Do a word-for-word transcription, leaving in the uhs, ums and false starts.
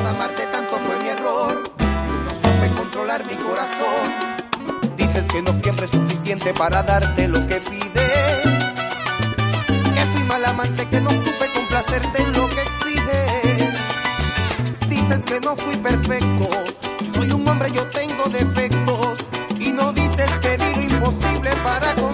amarte tanto fue mi error. No supe controlar mi corazón. Dices que no fui hombre suficiente para darte lo que pides, que fui mal amante, que no supe complacerte en lo que exiges. Dices que no fui perfecto, soy un hombre, yo tengo defectos, y no dices que di lo imposible para